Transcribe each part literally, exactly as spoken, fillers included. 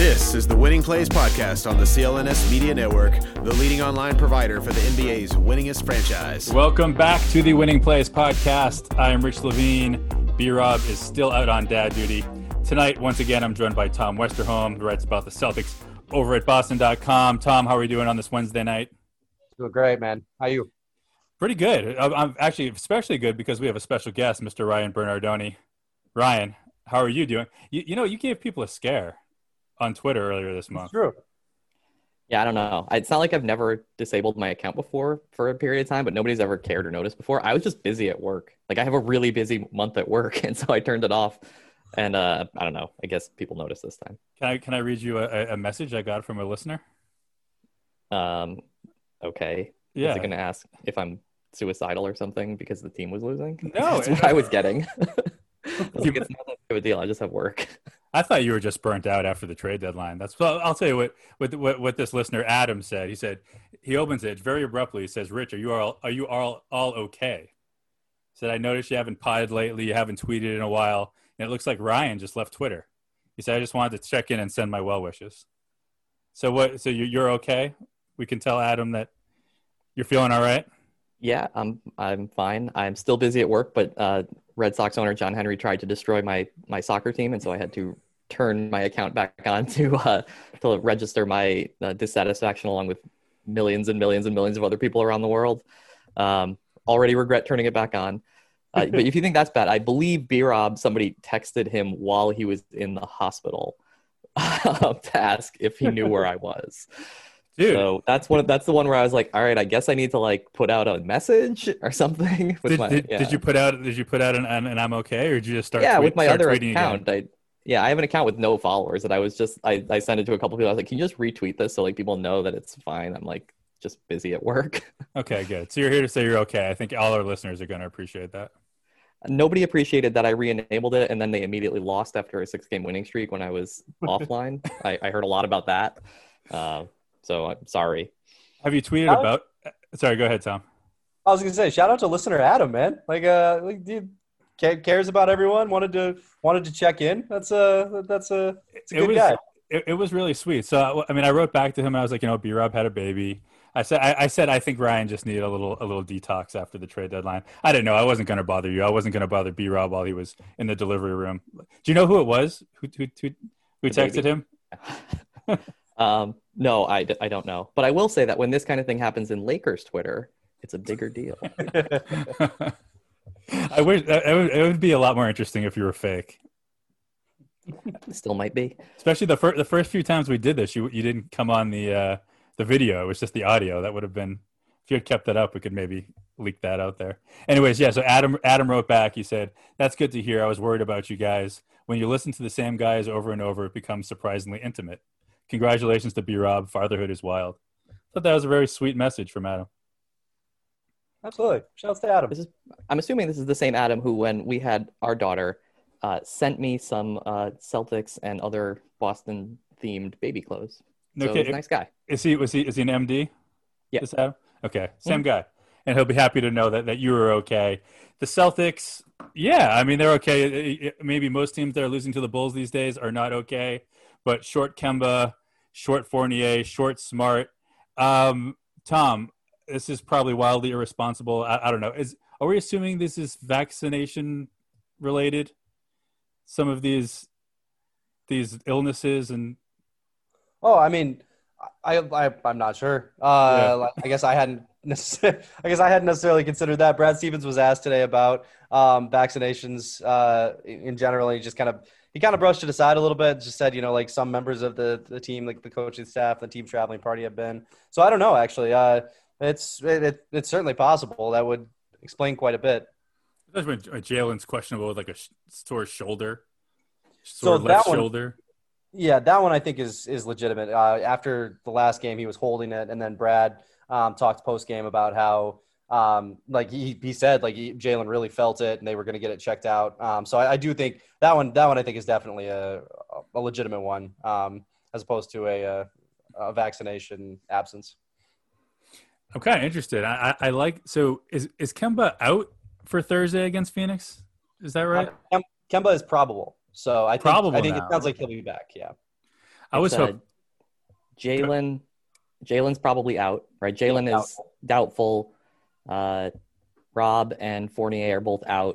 This is the Winning Plays podcast on the C L N S Media Network, the leading online provider for the N B A's winningest franchise. Welcome back to the Winning Plays podcast. I am Rich Levine. B-Rob is still out on dad duty. Tonight, once again, I'm joined by Tom Westerholm, who writes about the Celtics over at Boston dot com. Tom, how are we doing on this Wednesday night? Doing great, man. How are you? Pretty good. I'm actually especially good because we have a special guest, Mister Ryan Bernardoni. Ryan, how are you doing? You, you know, you gave people a scare on Twitter earlier this month. It's true. Yeah, I don't know. It's not like I've never disabled my account before for a period of time, but nobody's ever cared or noticed before. I was just busy at work. Like, I have a really busy month at work, and so I turned it off. And uh, I don't know. I guess people noticed this time. Can I can I read you a, a message I got from a listener? Um. Okay. Yeah. Is it going to ask if I'm suicidal or something because the team was losing? No. That's what I was getting. Like, it's not that big of a deal. I just have work. I thought you were just burnt out after the trade deadline. That's well. I'll tell you what, what. What what this listener Adam said. He said he opens it very abruptly. He says, "Rich, are you all are you all all okay?" He said, "I noticed you haven't potted lately. You haven't tweeted in a while, and it looks like Ryan just left Twitter." He said, "I just wanted to check in and send my well wishes." So what? So you you're okay? We can tell Adam that you're feeling all right. Yeah, I'm I'm fine. I'm still busy at work, but uh, Red Sox owner John Henry tried to destroy my my soccer team, and so I had to turn my account back on to uh, to register my uh, dissatisfaction along with millions and millions and millions of other people around the world. Um, already regret turning it back on. Uh, but if you think that's bad, I believe B-Rob, somebody texted him while he was in the hospital to ask if he knew where I was. Dude. So that's one. That's the one where I was like, all right, I guess I need to like put out a message or something. With Did, my, did, yeah. did you put out? Did you put out an, an, an I'm okay, or did you just start? Yeah, tweet, with my start other tweeting account. again? I yeah, I have an account with no followers, and I was just I I sent it to a couple people. I was like, can you just retweet this so like people know that it's fine? I'm like just busy at work. Okay, good. So you're here to say you're okay. I think all our listeners are going to appreciate that. Nobody appreciated that I re-enabled it, and then they immediately lost after a six-game winning streak when I was offline. I, I heard a lot about that, uh, so I'm sorry. Have you tweeted Shout about? Sorry, go ahead, Tom. I was gonna say, shout out to listener Adam, man. Like, uh, like, dude cares about everyone. Wanted to wanted to check in. That's a that's a, that's a good it was, guy. It, it was really sweet. So I mean, I wrote back to him and I was like, you know, B-Rob had a baby. I said, I, I said, I think Ryan just needed a little a little detox after the trade deadline. I didn't know. I wasn't going to bother you. I wasn't going to bother B-Rob while he was in the delivery room. Do you know who it was? Who who who, who texted him? Um, no, I, I don't know. But I will say that when this kind of thing happens in Lakers Twitter, it's a bigger deal. I wish it would, it would be a lot more interesting if you were fake. Still might be. Especially the first the first few times we did this, you you didn't come on the uh, the video. It was just the audio. That would have been, if you had kept that up, we could maybe leak that out there. Anyways, yeah. So Adam Adam wrote back. He said, "That's good to hear. I was worried about you guys. When you listen to the same guys over and over, it becomes surprisingly intimate. Congratulations to B-Rob. Fatherhood is wild." I thought that was a very sweet message from Adam. Absolutely. Shouts to Adam. This is, I'm assuming this is the same Adam who, when we had our daughter, uh, sent me some uh, Celtics and other Boston-themed baby clothes. So Okay. he's a nice guy. Is he was he is he an M D? Yeah. This Adam? Okay. Same Mm-hmm. guy. And he'll be happy to know that, that you were okay. The Celtics, yeah, I mean, they're okay. Maybe most teams that are losing to the Bulls these days are not okay. But short Kemba, short Fournier, short Smart. Um, Tom, this is probably wildly irresponsible. I, I don't know. Is Are we assuming this is vaccination related? Some of these these illnesses and Oh, I mean, I, I I'm not sure. Uh, yeah. I guess I hadn't. I guess I hadn't necessarily considered that. Brad Stevens was asked today about um, vaccinations uh, in general. And he just kind of he kind of brushed it aside a little bit. Just said, you know, like some members of the, the team, like the coaching staff, the team traveling party have been. So I don't know. Actually, uh, it's it, it, it's certainly possible. That would explain quite a bit. That's when Jalen's questionable with like a sore shoulder, sore so left that one, shoulder. Yeah, that one I think is is legitimate. Uh, after the last game, he was holding it, and then Brad um, talked post game about how, um, like he he said, like Jalen really felt it, and they were going to get it checked out. Um, so I, I do think that one that one I think is definitely a a legitimate one, um, as opposed to a, a, a vaccination absence. I'm kind of interested. I, I, I like so is is Kemba out for Thursday against Phoenix? Is that right? Um, Kemba is probable. So I think Probable I think now. it sounds like he'll be back. Yeah. I was uh, hoping Jalen. Jalen's probably out, right? Jalen Yeah, is doubtful. Uh, Rob and Fournier are both out.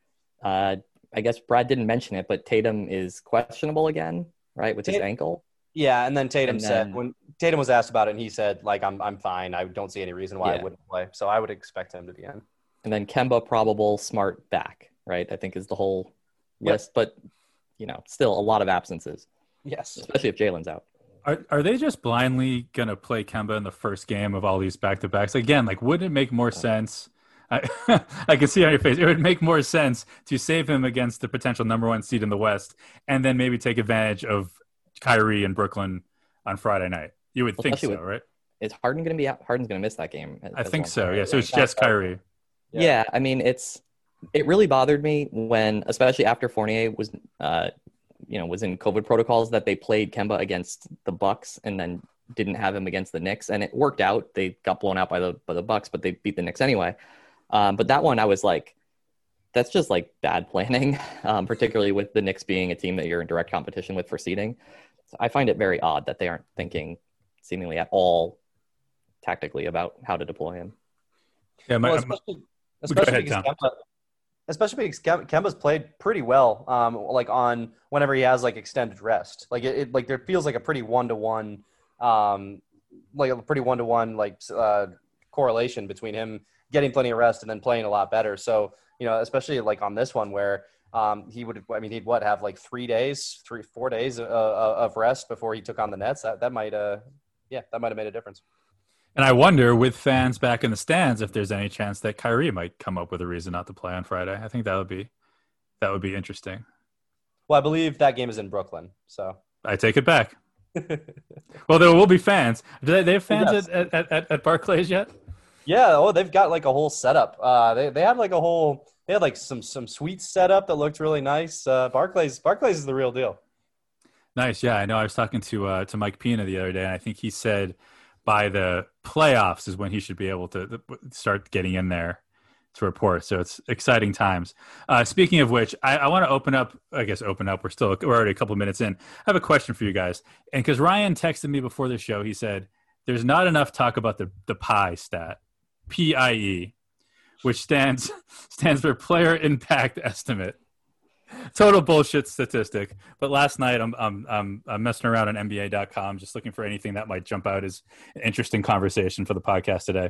Uh, I guess Brad didn't mention it, but Tatum is questionable again, right, with his Tat- ankle. Yeah, and then Tatum And said then- when Tatum was asked about it, and he said, like, I'm I'm fine. I don't see any reason why I Yeah. wouldn't play. So I would expect him to be in. And then Kemba probable, Smart back, right? I think is the whole Yep. list. But, you know, still a lot of absences, Yes. especially if Jalen's out. Are are they just blindly gonna play Kemba in the first game of all these back to backs? Again, like wouldn't it make more sense? I I can see on your face. It would make more sense to save him against the potential number one seed in the West, and then maybe take advantage of Kyrie and Brooklyn on Friday night. You would Well, think especially so, with- right? Is Harden going to be out? Harden's going to miss that game. as- I as think well. so. Yeah. So it's Yeah, just that's- Kyrie. Yeah. Yeah. I mean, it's it really bothered me when, especially after Fournier was, uh, you know, was in COVID protocols, that they played Kemba against the Bucks and then didn't have him against the Knicks, and it worked out. They got blown out by the by the Bucks, but they beat the Knicks anyway. Um, but that one, I was like, that's just like bad planning, um, particularly with the Knicks being a team that you're in direct competition with for seeding. So I find it very odd that they aren't thinking seemingly at all tactically about how to deploy him. Yeah. My, Well, my- especially, especially ahead, because Tom. Kemba, especially because Kem- Kemba's played pretty well. Um, like on whenever he has like extended rest, like it, it like there feels like a pretty one to one, um, like a pretty one to one like uh, correlation between him getting plenty of rest and then playing a lot better. So you know, especially like on this one where um, he would, I mean, he'd what have like three days, three four days uh, of rest before he took on the Nets. That that might, uh, yeah, that might have made a difference. and I wonder, with fans back in the stands, if there's any chance that Kyrie might come up with a reason not to play on Friday. I think that would be that would be interesting. Well, I believe that game is in Brooklyn, so. I take it back. Well, there will be fans. Do they, they have fans Yes. at, at, at, at Barclays yet? Yeah, oh, they've got like a whole setup. Uh, they they had like a whole they had like some some suites set up that looked really nice. Uh, Barclays Barclays is the real deal. Nice. Yeah, I know. I was talking to uh, to Mike Pina the other day, and I think he said by the playoffs is when he should be able to start getting in there to report. So it's exciting times. Uh, speaking of which, I, I want to open up. I guess open up. We're still we're already a couple minutes in. I have a question for you guys, and because Ryan texted me before the show, he said there's not enough talk about the the pie stat, P I E, which stands stands for player impact estimate. Total bullshit statistic. But last night I'm I'm I'm, I'm messing around on N B A dot com, just looking for anything that might jump out as an interesting conversation for the podcast today.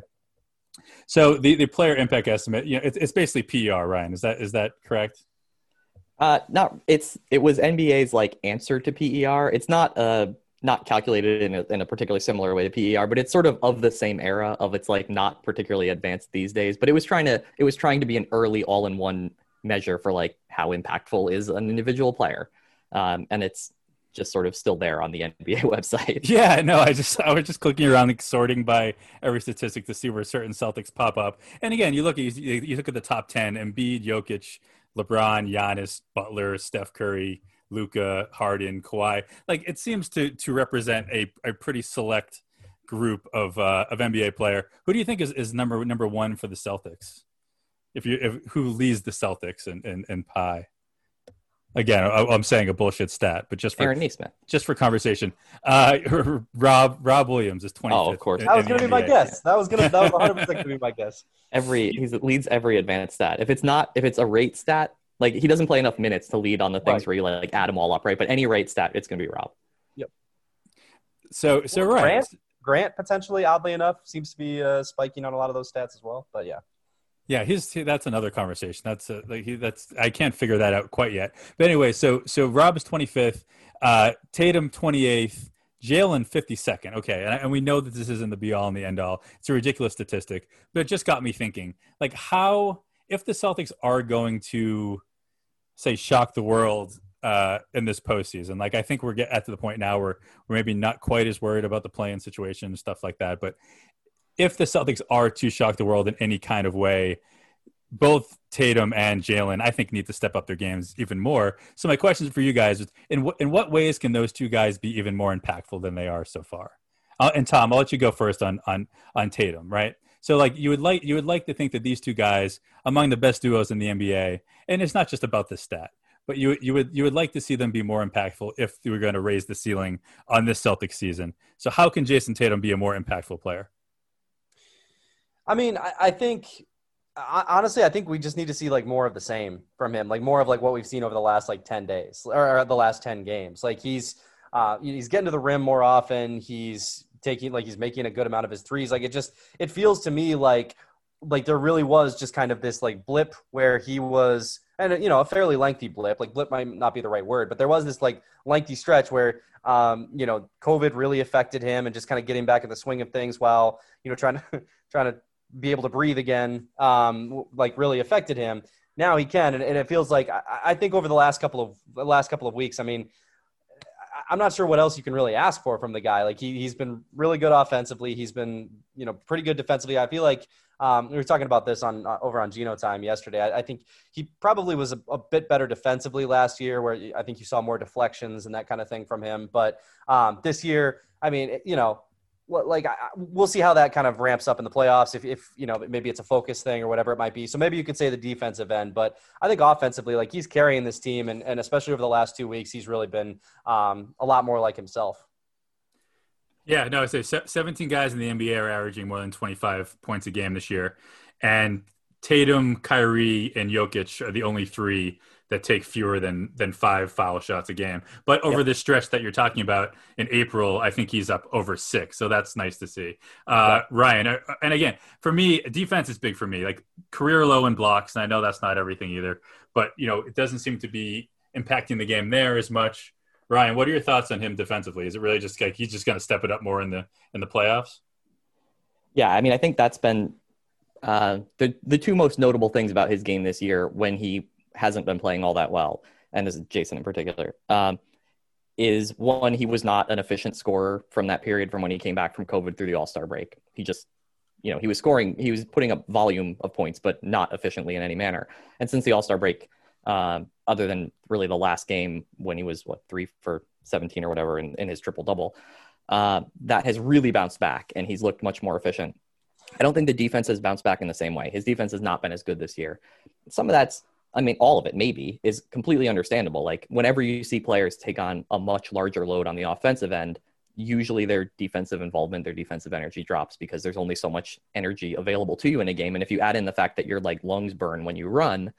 So the, the player impact estimate, you know, it's it's basically P E R. Ryan, is that is that correct? Uh, not it's it was N B A's like answer to P E R. It's not uh not calculated in a, in a particularly similar way to P E R, but it's sort of of the same era of it's like not particularly advanced these days. But it was trying to it was trying to be an early all in one measure for like how impactful is an individual player, um, and it's just sort of still there on the N B A website. Yeah, no, I just I was just clicking around, like, sorting by every statistic to see where certain Celtics pop up. And again, you look at you, you look at the top ten: Embiid, Jokic, LeBron, Giannis, Butler, Steph Curry, Luka, Harden, Kawhi. Like, it seems to to represent a, a pretty select group of uh, of N B A player. Who do you think is, is number number one for the Celtics? If you if who leads the Celtics in in, in pie? Again, I, I'm saying a bullshit stat, but just for Aaron Neesmith. just for conversation, uh, Rob Rob Williams is twenty-fifth. Oh, of course. in- That was in gonna the be my N B A. guess. That was gonna that was one hundred percent gonna be my guess. Every he leads every advanced stat. If it's not if it's a rate stat, like he doesn't play enough minutes to lead on the things Right. where you like add them all up, right? But any rate stat, it's gonna be Rob. So so Well, right. Grant, Grant potentially, oddly enough, seems to be uh, spiking on a lot of those stats as well. But yeah. Yeah, he's he, that's another conversation. That's a, like he, that's I can't figure that out quite yet. But anyway, so so Rob is twenty-fifth, uh, Tatum twenty-eighth, Jalen fifty-second. Okay, and, and we know that this isn't the be all and the end all. It's a ridiculous statistic, but it just got me thinking. Like, how if the Celtics are going to say shock the world uh, in this postseason? Like, I think we're get at to the point now where we're maybe not quite as worried about the play-in situation and stuff like that, but if the Celtics are to shock the world in any kind of way, both Tatum and Jalen, I think, need to step up their games even more. So my question for you guys is, in, w- in what ways can those two guys be even more impactful than they are so far? Uh, and Tom, I'll let you go first on on on Tatum, right? So like you would like you would like to think that these two guys, among the best duos in the N B A, and it's not just about the stat, but you you would you would like to see them be more impactful if you were going to raise the ceiling on this Celtics season. So how can Jason Tatum be a more impactful player? I mean, I, I think honestly, I think we just need to see like more of the same from him, like more of like what we've seen over the last like ten days or the last ten games. Like he's uh, he's getting to the rim more often. He's taking like he's making a good amount of his threes. Like it just it feels to me like like there really was just kind of this like blip where he was, and you know, a fairly lengthy blip. Like blip might not be the right word, but there was this like lengthy stretch where um, you know, COVID really affected him and just kind of getting back in the swing of things while, you know, trying to trying to be able to breathe again, um, like really affected him. Now he can, and, and it feels like I, I think over the last couple of the last couple of weeks, I mean, I'm not sure what else you can really ask for from the guy. Like he he's been really good offensively. He's been, you know, pretty good defensively. I feel like um, we were talking about this on uh, over on Geno Time yesterday. I, I think he probably was a, a bit better defensively last year, where I think you saw more deflections and that kind of thing from him. But um, this year, I mean, you know, like I, we'll see how that kind of ramps up in the playoffs. If, if, you know, maybe it's a focus thing or whatever it might be. So maybe you could say the defensive end, but I think offensively, like he's carrying this team. And, and especially over the last two weeks, he's really been um, a lot more like himself. Yeah, no, I say seventeen guys in the N B A are averaging more than twenty-five points a game this year. And Tatum, Kyrie, and Jokic are the only three that take fewer than than five foul shots a game. But over yep. this stretch that you're talking about in April, I think he's up over six. So that's nice to see. Uh, yeah. Ryan, and again, for me, defense is big for me. Like career low in blocks, and I know that's not everything either. But, you know, it doesn't seem to be impacting the game there as much. Ryan, what are your thoughts on him defensively? Is it really just like he's just going to step it up more in the in the playoffs? Yeah, I mean, I think that's been uh, the the two most notable things about his game this year when he hasn't been playing all that well, and this is Jason in particular, um, is one, he was not an efficient scorer from that period from when he came back from COVID through the All-Star break. He just, you know, he was scoring, he was putting up volume of points, but not efficiently in any manner. And since the All-Star break, um, other than really the last game when he was, what, three for seventeen or whatever in, in his triple-double, uh, that has really bounced back, and he's looked much more efficient. I don't think the defense has bounced back in the same way. His defense has not been as good this year. Some of that's, I mean, all of it maybe is completely understandable. Like whenever you see players take on a much larger load on the offensive end, usually their defensive involvement, their defensive energy drops because there's only so much energy available to you in a game. And if you add in the fact that your like lungs burn when you run,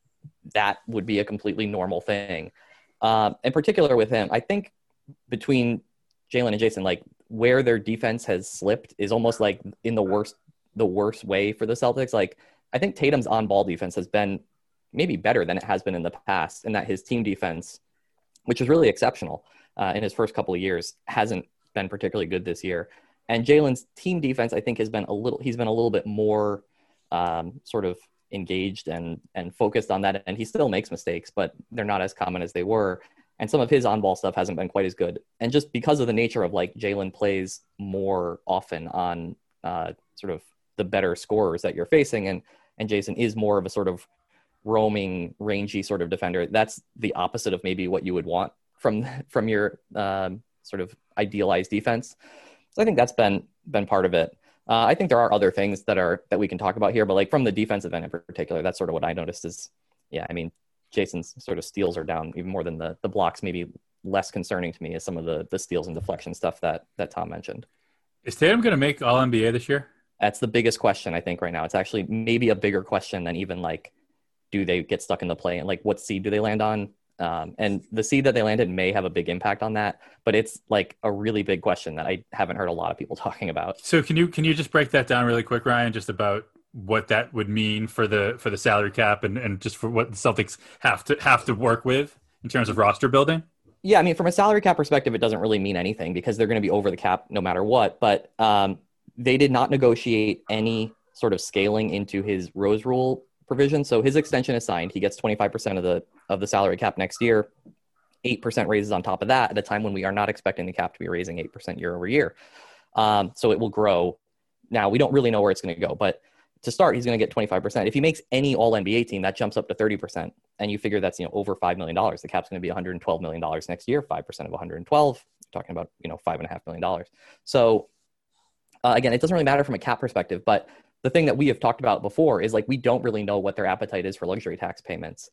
that would be a completely normal thing. Um, in particular with him, I think between Jalen and Jason, like where their defense has slipped is almost like in the worst, the worst way for the Celtics. Like I think Tatum's on-ball defense has been maybe better than it has been in the past, and that his team defense, which is really exceptional uh, in his first couple of years, hasn't been particularly good this year. And Jalen's team defense, I think, has been a little, he's been a little bit more um, sort of engaged and and focused on that. And he still makes mistakes, but they're not as common as they were. And some of his on-ball stuff hasn't been quite as good. And just because of the nature of like Jalen plays more often on uh, sort of the better scorers that you're facing, and and Jason is more of a sort of roaming, rangy sort of defender. That's the opposite of maybe what you would want from from your um, sort of idealized defense. So I think that's been been part of it. Uh, I think there are other things that are that we can talk about here, but like from the defensive end in particular, that's sort of what I noticed is, yeah, I mean, Jason's sort of steals are down even more than the the blocks. Maybe less concerning to me is some of the the steals and deflection stuff that that Tom mentioned. Is Tatum going to make All N B A this year? That's the biggest question I think right now. It's actually maybe a bigger question than even like, do they get stuck in the play and like what seed do they land on? Um, and the seed that they landed may have a big impact on that, but it's like a really big question that I haven't heard a lot of people talking about. So can you can you just break that down really quick, Ryan, just about what that would mean for the for the salary cap and, and just for what the Celtics have to have to work with in terms of roster building? Yeah, I mean, from a salary cap perspective, it doesn't really mean anything because they're going to be over the cap no matter what. But um, they did not negotiate any sort of scaling into his Rose Rule provision. So his extension is signed. He gets twenty-five percent of the of the salary cap next year, eight percent raises on top of that at a time when we are not expecting the cap to be raising eight percent year over year. Um, so it will grow. Now, we don't really know where it's going to go, but to start, he's going to get twenty-five percent. If he makes any all N B A team, that jumps up to thirty percent. And you figure that's, you know, over five million dollars. The cap's going to be one hundred twelve million dollars next year, five percent of one hundred twelve, you're talking about, you know, five and a half million dollars. So uh, again, it doesn't really matter from a cap perspective, but the thing that we have talked about before is like, we don't really know what their appetite is for luxury tax payments.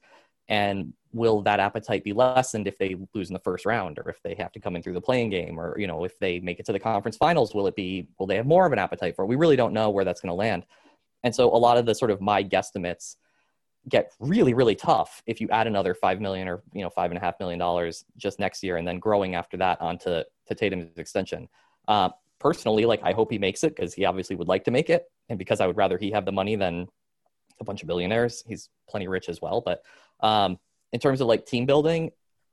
And will that appetite be lessened if they lose in the first round, or if they have to come in through the playing game, or, you know, if they make it to the conference finals, will it be, will they have more of an appetite for it? We really don't know where that's going to land. And so a lot of the sort of my guesstimates get really, really tough if you add another five million or, you know, five and a half million dollars just next year, and then growing after that onto to Tatum's extension. Uh, personally, like, I hope he makes it, because he obviously would like to make it. And because I would rather he have the money than a bunch of billionaires. He's plenty rich as well. But um, in terms of like team building,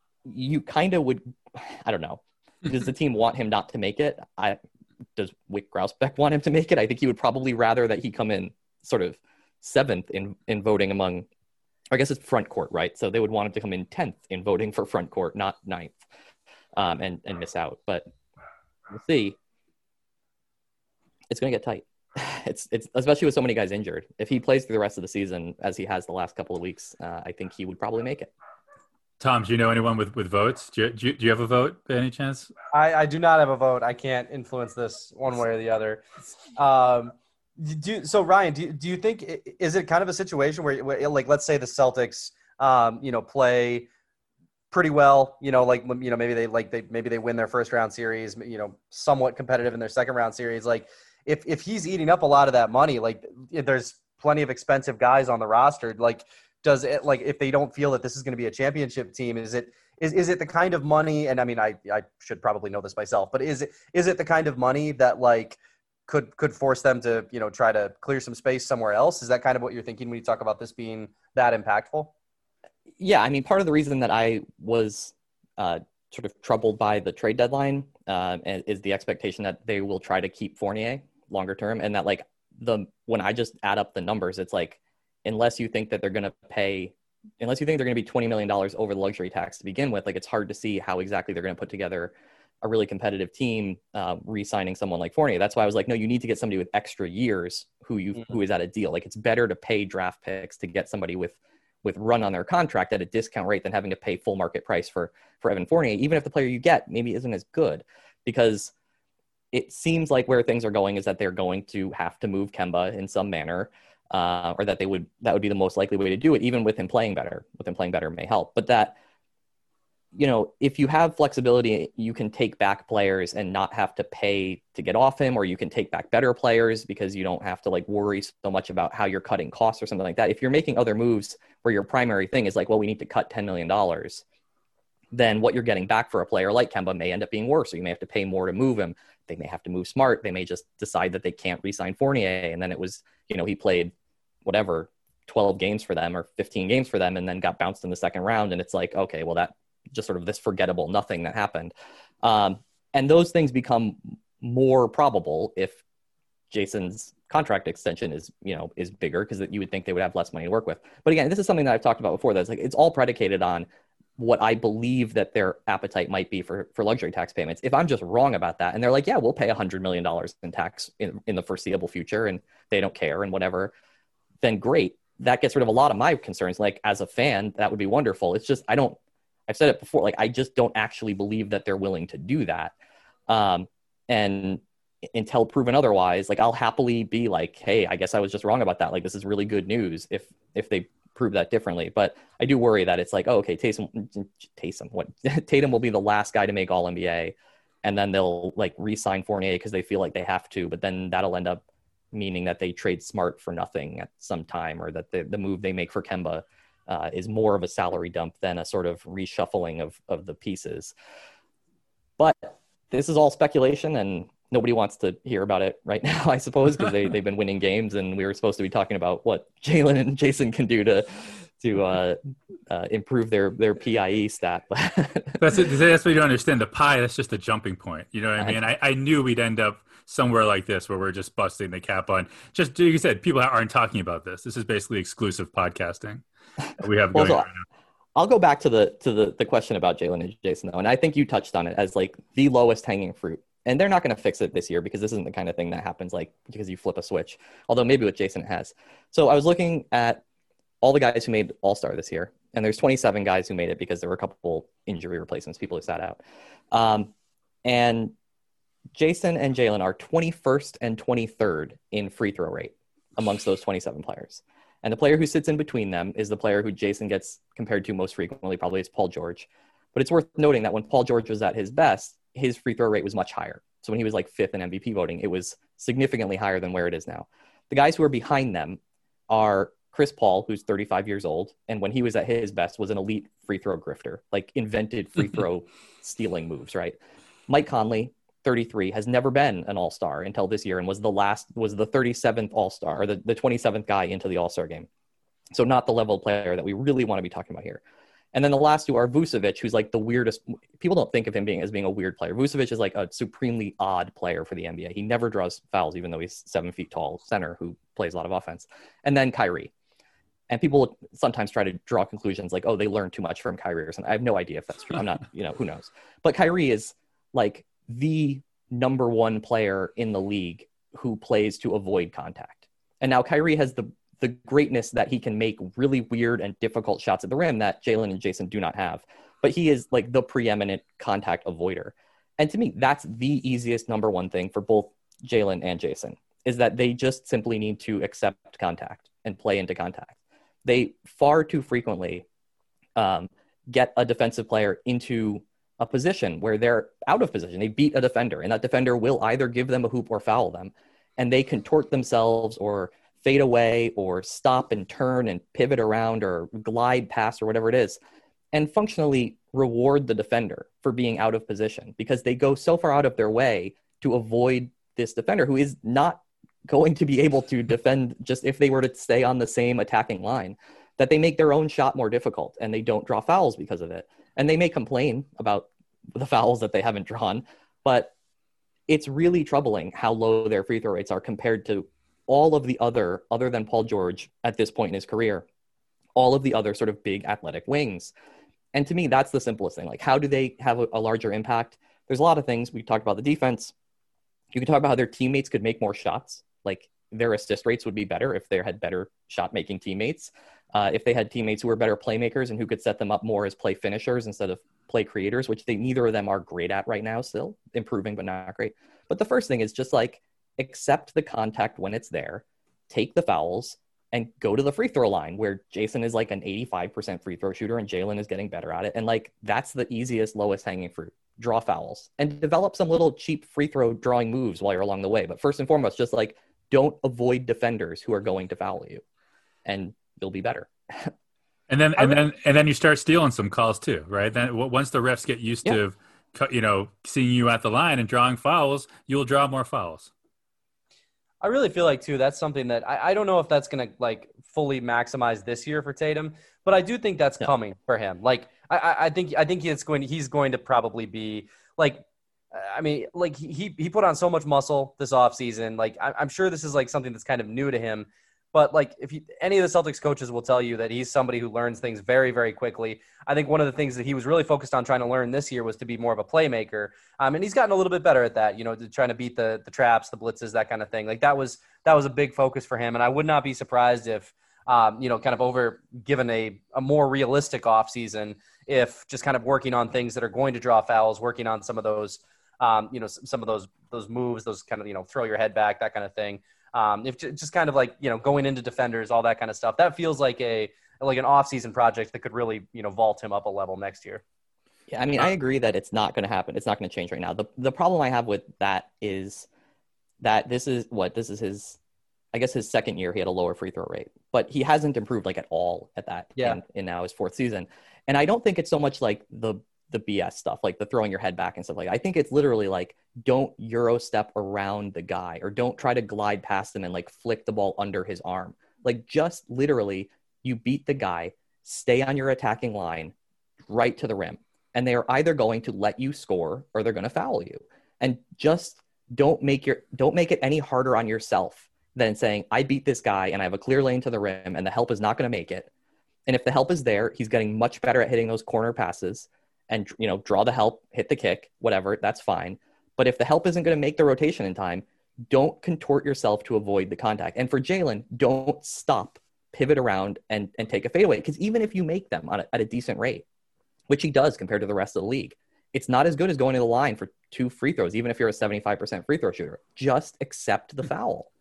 you kind of would, I don't know. Does the team want him not to make it? I Does Wyc Grousbeck want him to make it? I think he would probably rather that he come in sort of seventh in, in voting among, I guess it's front court, right? So they would want him to come in tenth in voting for front court, not ninth, um, and, and miss out. But we'll see. It's going to get tight. It's it's especially with so many guys injured. If he plays through the rest of the season as he has the last couple of weeks, uh, I think he would probably make it. Tom, do you know anyone with, with votes? Do you, do you, do you have a vote by any chance? I, I do not have a vote. I can't influence this one way or the other. Um, do so, Ryan. Do you, do you think, is it kind of a situation where, where like, let's say the Celtics, um, you know, play pretty well, you know, like, you know, maybe they like they maybe they win their first round series, you know, somewhat competitive in their second round series, like. If if he's eating up a lot of that money, like, there's plenty of expensive guys on the roster. Like, does it, like, if they don't feel that this is going to be a championship team, is it is is it the kind of money? And I mean, I I should probably know this myself, but is it is it the kind of money that, like, could could force them to, you know, try to clear some space somewhere else? Is that kind of what you're thinking when you talk about this being that impactful? Yeah, I mean, part of the reason that I was uh, sort of troubled by the trade deadline uh, is the expectation that they will try to keep Fournier longer term, and that, like, the when I just add up the numbers, it's like, unless you think that they're going to pay, unless you think they're going to be twenty million dollars over the luxury tax to begin with, like, it's hard to see how exactly they're going to put together a really competitive team, uh, re-signing someone like Fournier. That's why I was like, no, you need to get somebody with extra years who you mm-hmm. who is at a deal. Like, it's better to pay draft picks to get somebody with with run on their contract at a discount rate than having to pay full market price for for Evan Fournier, even if the player you get maybe isn't as good, because it seems like where things are going is that they're going to have to move Kemba in some manner, uh, or that they would, that would be the most likely way to do it. Even with him playing better, with him playing better may help. But that, you know, if you have flexibility, you can take back players and not have to pay to get off him, or you can take back better players because you don't have to, like, worry so much about how you're cutting costs or something like that. If you're making other moves where your primary thing is like, well, we need to cut ten million dollars, then what you're getting back for a player like Kemba may end up being worse. So you may have to pay more to move him. They may have to move smart. They may just decide that they can't re-sign Fournier. And then it was, you know, he played whatever, twelve games for them or fifteen games for them, and then got bounced in the second round. And it's like, okay, well, that just sort of this forgettable nothing that happened. Um, and those things become more probable if Jason's contract extension is, you know, is bigger, because you would think they would have less money to work with. But again, this is something that I've talked about before. That's like, it's all predicated on what I believe that their appetite might be for, for luxury tax payments. If I'm just wrong about that, and they're like, yeah, we'll pay one hundred million dollars in tax in, in the foreseeable future, and they don't care and whatever, then great. That gets rid of a lot of my concerns. Like, as a fan, that would be wonderful. It's just, I don't, I've said it before, like, I just don't actually believe that they're willing to do that. Um, and until proven otherwise, like, I'll happily be like, hey, I guess I was just wrong about that. Like, this is really good news if, if they prove that differently. But I do worry that it's like, oh, okay, Tatum, Tatum, what Tatum will be the last guy to make All N B A, and then they'll, like, re-sign Fournier because they feel like they have to, but then that'll end up meaning that they trade Smart for nothing at some time, or that the, the move they make for Kemba uh, is more of a salary dump than a sort of reshuffling of, of the pieces. But this is all speculation, and nobody wants to hear about it right now, I suppose, because they, they've been winning games, and we were supposed to be talking about what Jalen and Jason can do to to uh, uh, improve their their P I E stat. that's it, that's what you don't understand. The pie, that's just a jumping point. You know what I mean? I, I knew we'd end up somewhere like this where we're just busting the cap on. Just like you said, people aren't talking about this. This is basically exclusive podcasting that we have going well, so right now. I'll go back to the to the, the question about Jalen and Jason, though, and I think you touched on it as, like, the lowest hanging fruit. And they're not going to fix it this year, because this isn't the kind of thing that happens, like, because you flip a switch. Although maybe with Jason it has. So I was looking at all the guys who made All-Star this year, and there's twenty-seven guys who made it because there were a couple injury replacements, people who sat out. Um, and Jason and Jalen are twenty-first and twenty-third in free throw rate amongst those twenty-seven players. And the player who sits in between them is the player who Jason gets compared to most frequently, probably is Paul George. But it's worth noting that when Paul George was at his best, his free throw rate was much higher. So when he was like fifth in M V P voting, it was significantly higher than where it is now. The guys who are behind them are Chris Paul, who's thirty-five years old, and when he was at his best was an elite free throw grifter, like invented free throw stealing moves, right? Mike Conley, thirty-three, has never been an all-star until this year and was the last, was the thirty-seventh all-star, or the, the twenty-seventh guy into the all-star game. So not the level of player that we really want to be talking about here. And then the last two are Vucevic, who's like the weirdest. People don't think of him being as being a weird player. Vucevic is like a supremely odd player for the N B A. He never draws fouls, even though he's seven feet tall center who plays a lot of offense. And then Kyrie. And people sometimes try to draw conclusions like, oh, they learned too much from Kyrie or something. I have no idea if that's true. I'm not, you know, who knows. But Kyrie is like the number one player in the league who plays to avoid contact. And now Kyrie has the the greatness that he can make really weird and difficult shots at the rim that Jalen and Jason do not have. But he is like the preeminent contact avoider. And to me, that's the easiest number one thing for both Jalen and Jason, is that they just simply need to accept contact and play into contact. They far too frequently um, get a defensive player into a position where they're out of position. They beat a defender, and that defender will either give them a hoop or foul them. And they contort themselves or fade away or stop and turn and pivot around or glide past or whatever it is, and functionally reward the defender for being out of position because they go so far out of their way to avoid this defender who is not going to be able to defend just if they were to stay on the same attacking line, that they make their own shot more difficult and they don't draw fouls because of it. And they may complain about the fouls that they haven't drawn, but it's really troubling how low their free throw rates are compared to all of the other, other than Paul George at this point in his career, all of the other sort of big athletic wings. And to me, that's the simplest thing. Like, how do they have a, a larger impact? There's a lot of things. We talked about the defense. You can talk about how their teammates could make more shots. Like, their assist rates would be better if they had better shot-making teammates. Uh, if they had teammates who were better playmakers and who could set them up more as play finishers instead of play creators, which they neither of them are great at right now, still improving, but not great. But the first thing is just like, accept the contact when it's there, take the fouls, and go to the free throw line where Jason is like an eighty-five percent free throw shooter and Jalen is getting better at it. And like, that's the easiest, lowest hanging fruit. Draw fouls and develop some little cheap free throw drawing moves while you're along the way. But first and foremost, just like, don't avoid defenders who are going to foul you, and you'll be better. And then, and then, and then you start stealing some calls too, right? Then once the refs get used yeah. to, you know, seeing you at the line and drawing fouls, you'll draw more fouls. I really feel like, too, that's something that I, I don't know if that's going to, like, fully maximize this year for Tatum, but I do think that's yeah. coming for him. Like, I, I think I think it's going to, he's going to probably be, like, I mean, like, he he put on so much muscle this offseason. Like, I, I'm sure this is, like, something that's kind of new to him. But, like, if you, any of the Celtics coaches will tell you that he's somebody who learns things very, very quickly. I think one of the things that he was really focused on trying to learn this year was to be more of a playmaker. Um, and he's gotten a little bit better at that, you know, to trying to beat the the traps, the blitzes, that kind of thing. Like, that was that was a big focus for him. And I would not be surprised if, um, you know, kind of over given a, a more realistic offseason, if just kind of working on things that are going to draw fouls, working on some of those, um, you know, some of those those moves, those kind of, you know, throw your head back, that kind of thing. Um, if just kind of like, you know, going into defenders, all that kind of stuff, that feels like a, like an off-season project that could really, you know, vault him up a level next year. Yeah. I mean, I agree that it's not going to happen. It's not going to change right now. The the problem I have with that is that this is what, this is his, I guess his second year, he had a lower free throw rate, but he hasn't improved like at all at that. Yeah. In, in now his fourth season. And I don't think it's so much like the, the B S stuff, like the throwing your head back and stuff like that. I think it's literally like, don't Euro step around the guy, or don't try to glide past him and like flick the ball under his arm. Like, just literally, you beat the guy, stay on your attacking line right to the rim, and they are either going to let you score or they're going to foul you. And just don't make your, don't make it any harder on yourself than saying, I beat this guy and I have a clear lane to the rim and the help is not going to make it. And if the help is there, he's getting much better at hitting those corner passes. And, you know, draw the help, hit the kick, whatever, that's fine. But if the help isn't going to make the rotation in time, don't contort yourself to avoid the contact. And for Jalen, don't stop, pivot around, and, and take a fadeaway. Because even if you make them on a, at a decent rate, which he does compared to the rest of the league, it's not as good as going to the line for two free throws, even if you're a seventy-five percent free throw shooter. Just accept the foul.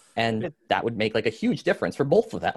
And that would make like a huge difference for both of them.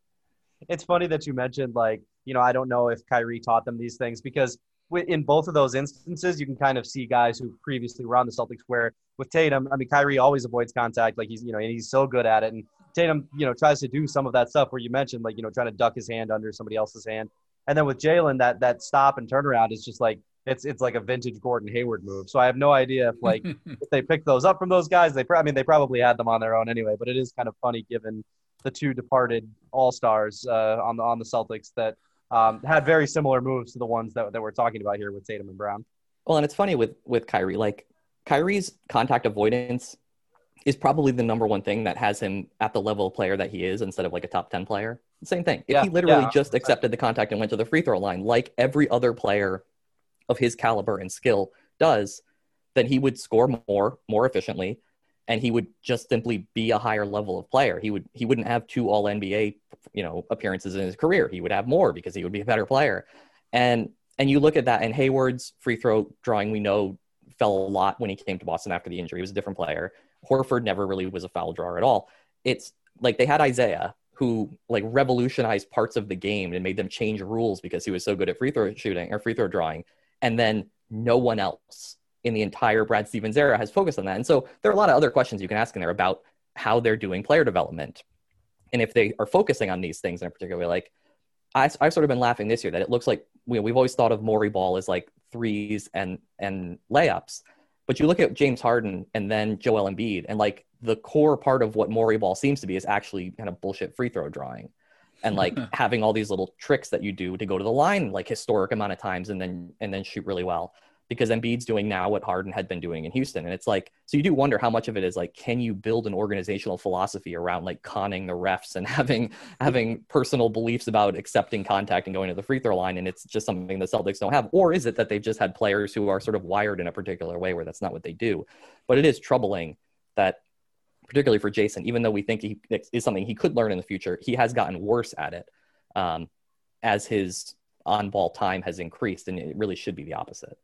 It's funny that you mentioned, like, you know, I don't know if Kyrie taught them these things, because in both of those instances, you can kind of see guys who previously were on the Celtics where with Tatum, I mean, Kyrie always avoids contact. Like he's, you know, and he's so good at it. And Tatum, you know, tries to do some of that stuff where you mentioned, like, you know, trying to duck his hand under somebody else's hand. And then with Jalen, that, that stop and turnaround is just like, it's, it's like a vintage Gordon Hayward move. So I have no idea if like, if they picked those up from those guys, they, I mean, they probably had them on their own anyway, but it is kind of funny given the two departed all-stars uh, on the, on the Celtics that, Um, had very similar moves to the ones that, that we're talking about here with Tatum and Brown. Well, and it's funny with, with Kyrie, like Kyrie's contact avoidance is probably the number one thing that has him at the level of player that he is instead of like a top ten player. Same thing. If yeah, he literally yeah. just accepted the contact and went to the free throw line, like every other player of his caliber and skill does, then he would score more, more efficiently. And he would just simply be a higher level of player. He would he wouldn't have two all N B A, you know, appearances in his career. He would have more because he would be a better player. And and you look at that, and Hayward's free throw drawing, we know, fell a lot when he came to Boston after the injury. He was a different player. Horford never really was a foul drawer at all. It's like they had Isaiah, who like revolutionized parts of the game and made them change rules because he was so good at free throw shooting or free throw drawing. And then no one else in the entire Brad Stevens era has focused on that. And so there are a lot of other questions you can ask in there about how they're doing player development. And if they are focusing on these things in a particular way, like I, I've sort of been laughing this year that it looks like we, we've always thought of Morey ball as like threes and, and layups, but you look at James Harden and then Joel Embiid, and like the core part of what Morey ball seems to be is actually kind of bullshit free throw drawing and like having all these little tricks that you do to go to the line, like historic amount of times and then, and then shoot really well. Because Embiid's doing now what Harden had been doing in Houston. And it's like, so you do wonder how much of it is like, can you build an organizational philosophy around like conning the refs and having, having personal beliefs about accepting contact and going to the free throw line. And it's just something the Celtics don't have. Or is it that they've just had players who are sort of wired in a particular way where that's not what they do? But it is troubling that, particularly for Jason, even though we think he is something he could learn in the future, he has gotten worse at it um, as his on-ball time has increased. And it really should be the opposite.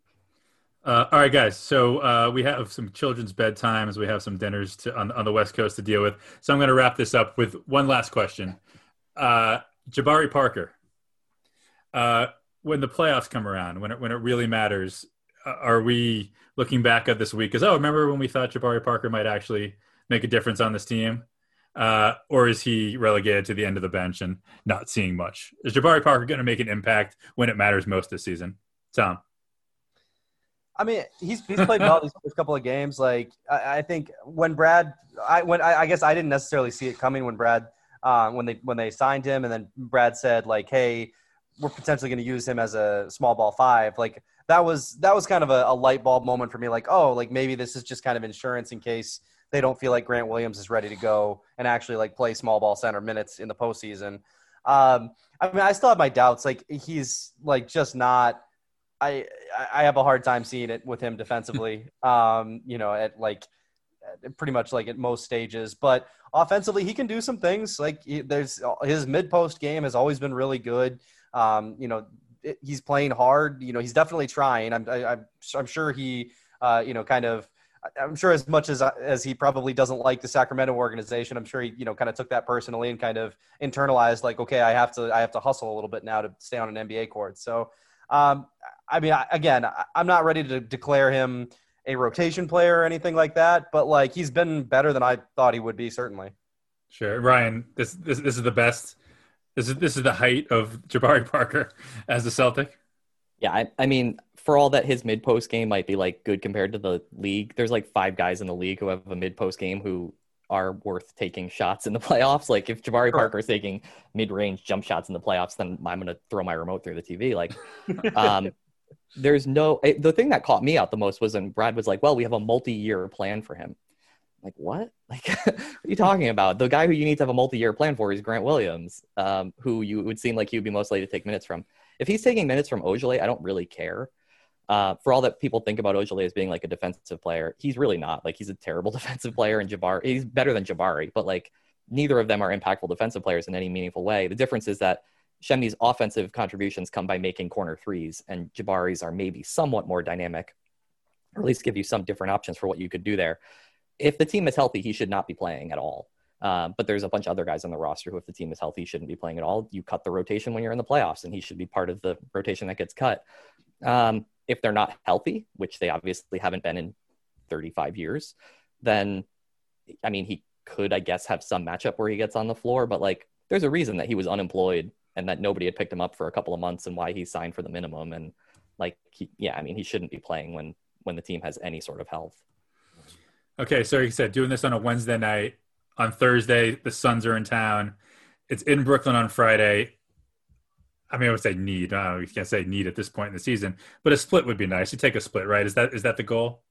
Uh, all right, guys. So uh, we have some children's bedtimes. We have some dinners to, on, on the West Coast to deal with. So I'm going to wrap this up with one last question. Uh, Jabari Parker, uh, when the playoffs come around, when it, when it really matters, uh, are we looking back at this week as, oh, remember when we thought Jabari Parker might actually make a difference on this team? Uh, or is he relegated to the end of the bench and not seeing much? Is Jabari Parker going to make an impact when it matters most this season? Tom? I mean, he's he's played well these first couple of games. Like I, I think when Brad, I when I, I guess I didn't necessarily see it coming when Brad, uh, when they when they signed him, and then Brad said like, "Hey, we're potentially going to use him as a small ball five." Like that was that was kind of a, a light bulb moment for me. Like, oh, like maybe this is just kind of insurance in case they don't feel like Grant Williams is ready to go and actually like play small ball center minutes in the postseason. Um, I mean, I still have my doubts. Like he's like just not. I I have a hard time seeing it with him defensively, um, you know, at like pretty much like at most stages. But offensively, he can do some things. Like he, there's his mid post game has always been really good. Um, you know, it, he's playing hard. You know, he's definitely trying. I'm I, I'm I'm sure he, uh, you know, kind of. I'm sure as much as as he probably doesn't like the Sacramento organization, I'm sure he, you know, kind of took that personally and kind of internalized like, okay, I have to I have to hustle a little bit now to stay on an N B A court. So. Um, I mean, I, again, I, I'm not ready to declare him a rotation player or anything like that, but like he's been better than I thought he would be, certainly. Sure, Ryan. This this this is the best. This is this is the height of Jabari Parker as a Celtic. Yeah, I, I mean, for all that his mid post game might be like good compared to the league, there's like five guys in the league who have a mid post game who are worth taking shots in the playoffs. Like if Jabari Parker is taking mid-range jump shots in the playoffs, then I'm going to throw my remote through the T V. Like, um, there's no, it, the thing that caught me out the most was when Brad was like, well, we have a multi-year plan for him. Like, what? Like, what are you talking about? The guy who you need to have a multi-year plan for is Grant Williams, um, who you would seem like he would be most likely to take minutes from. If he's taking minutes from Ojeleye, I don't really care. Uh, for all that people think about Ojeleye as being like a defensive player, he's really not. Like, he's a terrible defensive player, and Jabari, he's better than Jabari, but like neither of them are impactful defensive players in any meaningful way. The difference is that Shemny's offensive contributions come by making corner threes, and Jabari's are maybe somewhat more dynamic, or at least give you some different options for what you could do there. If the team is healthy, he should not be playing at all. Uh, but there's a bunch of other guys on the roster who, if the team is healthy, shouldn't be playing at all. You cut the rotation when you're in the playoffs, and he should be part of the rotation that gets cut. Um, if they're not healthy, which they obviously haven't been in thirty-five years, then, I mean, he could, I guess, have some matchup where he gets on the floor. But, like, there's a reason that he was unemployed and that nobody had picked him up for a couple of months and why he signed for the minimum. And, like, he, yeah, I mean, he shouldn't be playing when when the team has any sort of health. Okay, so like you said, doing this on a Wednesday night. On Thursday, the Suns are in town. It's in Brooklyn on Friday. I mean, I would say need. I don't know, you can't say need at this point in the season, but a split would be nice. You take a split, right? Is that is that the goal?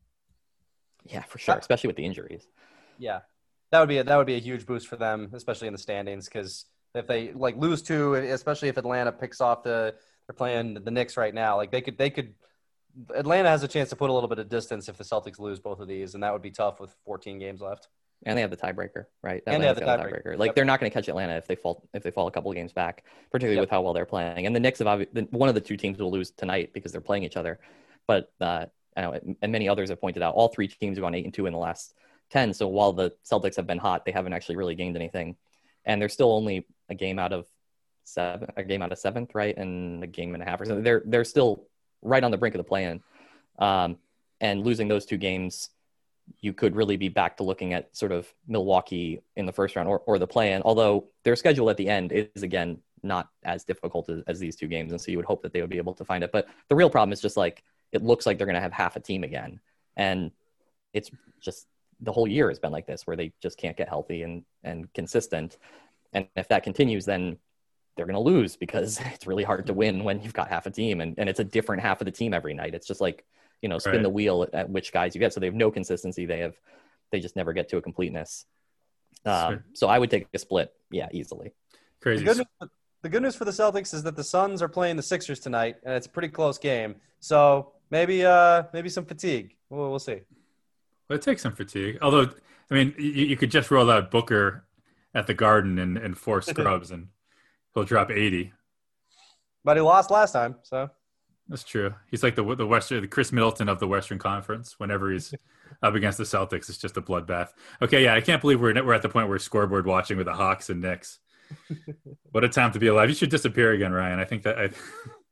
Yeah, for sure, especially with the injuries. Yeah, that would be a, that would be a huge boost for them, especially in the standings. Because if they like lose two, especially if Atlanta picks off the they're playing the Knicks right now, like they could they could Atlanta has a chance to put a little bit of distance if the Celtics lose both of these, and that would be tough with fourteen games left. And they have the tiebreaker, right? And they have the got tiebreaker. Like Yep. they're not going to catch Atlanta if they fall if they fall a couple of games back, particularly Yep. with how well they're playing. And the Knicks have obvi- one of the two teams will lose tonight because they're playing each other. But uh, I know, and many others have pointed out, all three teams have gone eight and two in the last ten. So while the Celtics have been hot, they haven't actually really gained anything. And they're still only a game out of seven, a game out of seventh, right, and a game and a half or something. They're they're still right on the brink of the play-in. Um, and losing those two games, you could really be back to looking at sort of Milwaukee in the first round or, or the play-in, although their schedule at the end is, again, not as difficult as, as these two games. And so you would hope that they would be able to find it. But the real problem is just like, it looks like they're going to have half a team again. And it's just the whole year has been like this, where they just can't get healthy and, and consistent. And if that continues, then they're going to lose because it's really hard to win when you've got half a team and, and it's a different half of the team every night. It's just like, you know, spin Right. the wheel at, at which guys you get. So they have no consistency. They have, they just never get to a completeness. Um, Sure. so I would take a split. Yeah, easily. The Crazy. good, news, the good news for the Celtics is that the Suns are playing the Sixers tonight, and it's a pretty close game. So maybe uh, maybe some fatigue. We'll, we'll see. Well, it takes some fatigue. Although, I mean, you, you could just roll out Booker at the Garden and, and four scrubs, and he'll drop eighty. But he lost last time, so. That's true. He's like the the Western, the Chris Middleton of the Western Conference. Whenever he's up against the Celtics, it's just a bloodbath. Okay, yeah, I can't believe we're we're at the point where we're scoreboard watching with the Hawks and Knicks. What a time to be alive! You should disappear again, Ryan. I think that I,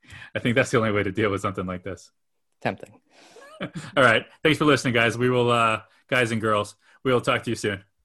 I think that's the only way to deal with something like this. Tempting. All right, thanks for listening, guys. We will, uh, guys and girls, we will talk to you soon.